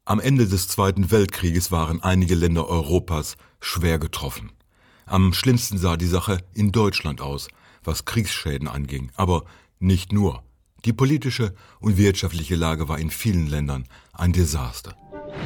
Am Ende des Zweiten Weltkrieges waren einige Länder Europas schwer getroffen. Am schlimmsten sah die Sache in Deutschland aus, was Kriegsschäden anging, aber nicht nur. Die politische und wirtschaftliche Lage war in vielen Ländern ein Desaster.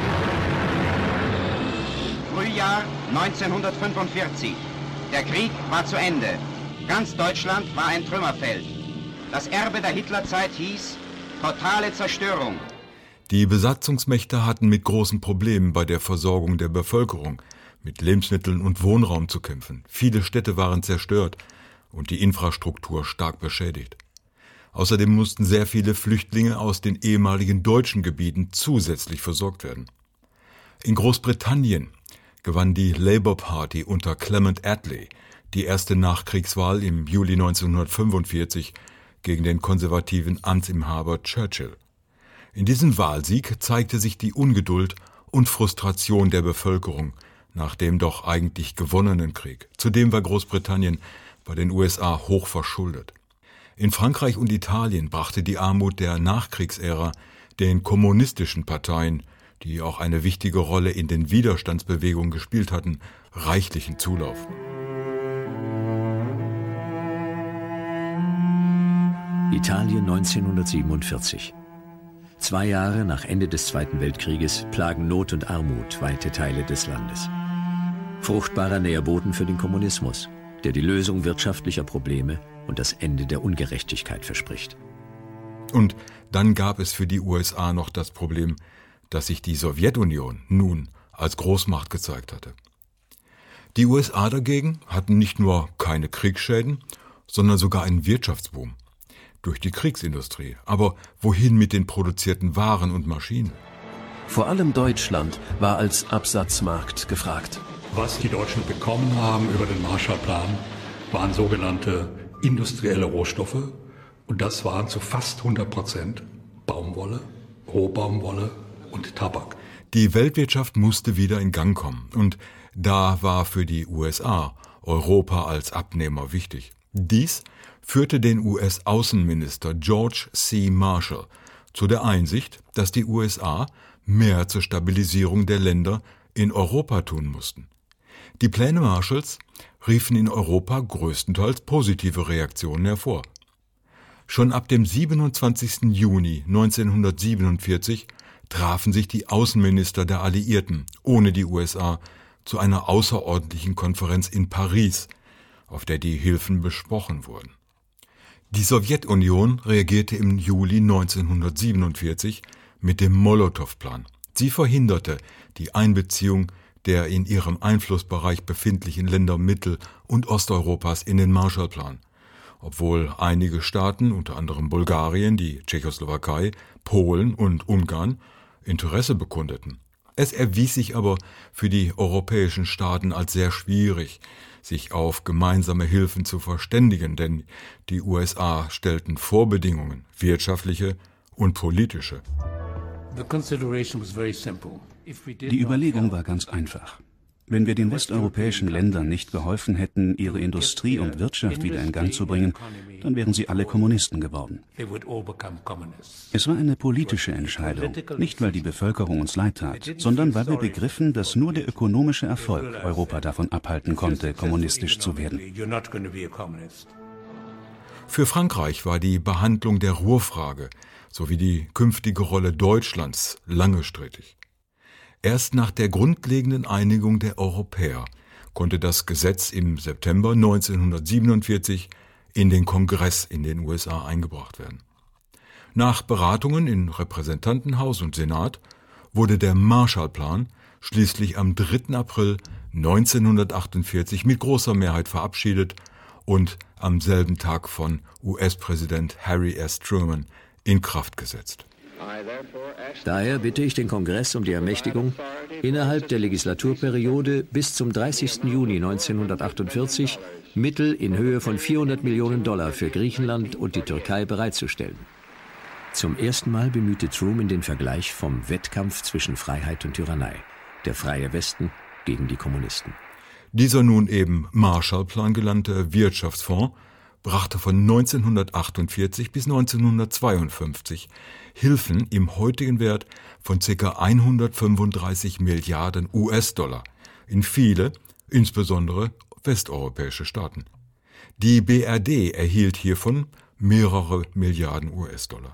Frühjahr 1945. Der Krieg war zu Ende. Ganz Deutschland war ein Trümmerfeld. Das Erbe der Hitlerzeit hieß totale Zerstörung. Die Besatzungsmächte hatten mit großen Problemen bei der Versorgung der Bevölkerung, mit Lebensmitteln und Wohnraum zu kämpfen. Viele Städte waren zerstört und die Infrastruktur stark beschädigt. Außerdem mussten sehr viele Flüchtlinge aus den ehemaligen deutschen Gebieten zusätzlich versorgt werden. In Großbritannien gewann die Labour Party unter Clement Attlee die erste Nachkriegswahl im Juli 1945 gegen den konservativen Amtsinhaber Churchill. In diesem Wahlsieg zeigte sich die Ungeduld und Frustration der Bevölkerung nach dem doch eigentlich gewonnenen Krieg. Zudem war Großbritannien bei den USA hoch verschuldet. In Frankreich und Italien brachte die Armut der Nachkriegsära den kommunistischen Parteien, die auch eine wichtige Rolle in den Widerstandsbewegungen gespielt hatten, reichlichen Zulauf. Italien 1947. 2 Jahre nach Ende des Zweiten Weltkrieges plagen Not und Armut weite Teile des Landes. Fruchtbarer Nährboden für den Kommunismus, der die Lösung wirtschaftlicher Probleme und das Ende der Ungerechtigkeit verspricht. Und dann gab es für die USA noch das Problem, dass sich die Sowjetunion nun als Großmacht gezeigt hatte. Die USA dagegen hatten nicht nur keine Kriegsschäden, sondern sogar einen Wirtschaftsboom durch die Kriegsindustrie. Aber wohin mit den produzierten Waren und Maschinen? Vor allem Deutschland war als Absatzmarkt gefragt. Was die Deutschen bekommen haben über den Marshallplan, waren sogenannte industrielle Rohstoffe. Und das waren zu fast 100% Baumwolle, Rohbaumwolle und Tabak. Die Weltwirtschaft musste wieder in Gang kommen. Und da war für die USA Europa als Abnehmer wichtig. Dies führte den US-Außenminister George C. Marshall zu der Einsicht, dass die USA mehr zur Stabilisierung der Länder in Europa tun mussten. Die Pläne Marshalls riefen in Europa größtenteils positive Reaktionen hervor. Schon ab dem 27. Juni 1947 trafen sich die Außenminister der Alliierten ohne die USA zu einer außerordentlichen Konferenz in Paris, auf der die Hilfen besprochen wurden. Die Sowjetunion reagierte im Juli 1947 mit dem Molotow-Plan. Sie verhinderte die Einbeziehung der in ihrem Einflussbereich befindlichen Länder Mittel- und Osteuropas in den Marshallplan, obwohl einige Staaten, unter anderem Bulgarien, die Tschechoslowakei, Polen und Ungarn, Interesse bekundeten. Es erwies sich aber für die europäischen Staaten als sehr schwierig, sich auf gemeinsame Hilfen zu verständigen, denn die USA stellten Vorbedingungen, wirtschaftliche und politische. Die Überlegung war ganz einfach. Wenn wir den westeuropäischen Ländern nicht geholfen hätten, ihre Industrie und Wirtschaft wieder in Gang zu bringen, dann wären sie alle Kommunisten geworden. Es war eine politische Entscheidung, nicht weil die Bevölkerung uns leid tat, sondern weil wir begriffen, dass nur der ökonomische Erfolg Europa davon abhalten konnte, kommunistisch zu werden. Für Frankreich war die Behandlung der Ruhrfrage sowie die künftige Rolle Deutschlands lange strittig. Erst nach der grundlegenden Einigung der Europäer konnte das Gesetz im September 1947 in den Kongress in den USA eingebracht werden. Nach Beratungen in Repräsentantenhaus und Senat wurde der Marshallplan schließlich am 3. April 1948 mit großer Mehrheit verabschiedet und am selben Tag von US-Präsident Harry S. Truman in Kraft gesetzt. Daher bitte ich den Kongress um die Ermächtigung, innerhalb der Legislaturperiode bis zum 30. Juni 1948 Mittel in Höhe von $400 Millionen für Griechenland und die Türkei bereitzustellen. Zum ersten Mal bemühte Truman den Vergleich vom Wettkampf zwischen Freiheit und Tyrannei, der freie Westen gegen die Kommunisten. Dieser nun eben Marshallplan genannte Wirtschaftsfonds brachte von 1948 bis 1952 Hilfen im heutigen Wert von ca. 135 Milliarden US-Dollar in viele, insbesondere westeuropäische Staaten. Die BRD erhielt hiervon mehrere Milliarden US-Dollar.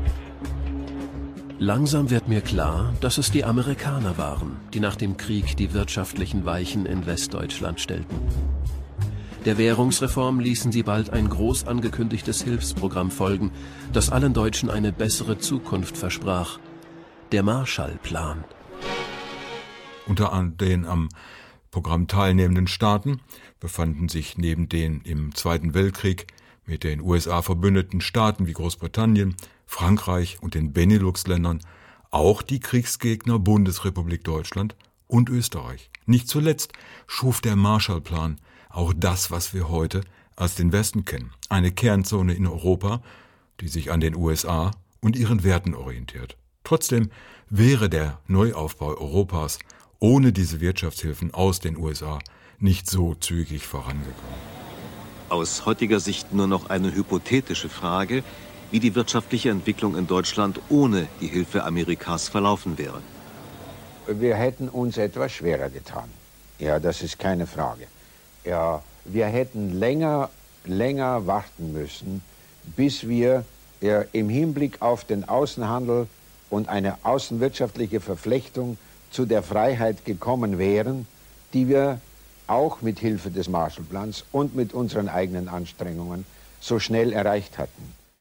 Langsam wird mir klar, dass es die Amerikaner waren, die nach dem Krieg die wirtschaftlichen Weichen in Westdeutschland stellten. Der Währungsreform ließen sie bald ein groß angekündigtes Hilfsprogramm folgen, das allen Deutschen eine bessere Zukunft versprach. Der Marshallplan. Unter den am Programm teilnehmenden Staaten befanden sich neben den im Zweiten Weltkrieg mit den USA verbündeten Staaten wie Großbritannien, Frankreich und den Benelux-Ländern auch die Kriegsgegner Bundesrepublik Deutschland und Österreich. Nicht zuletzt schuf der Marshallplan auch das, was wir heute als den Westen kennen. Eine Kernzone in Europa, die sich an den USA und ihren Werten orientiert. Trotzdem wäre der Neuaufbau Europas ohne diese Wirtschaftshilfen aus den USA nicht so zügig vorangekommen. Aus heutiger Sicht nur noch eine hypothetische Frage, wie die wirtschaftliche Entwicklung in Deutschland ohne die Hilfe Amerikas verlaufen wäre. Wir hätten uns etwas schwerer getan. Ja, das ist keine Frage. Ja, wir hätten länger warten müssen, bis wir im Hinblick auf den Außenhandel und eine außenwirtschaftliche Verflechtung zu der Freiheit gekommen wären, die wir auch mit Hilfe des Marshallplans und mit unseren eigenen Anstrengungen so schnell erreicht hatten.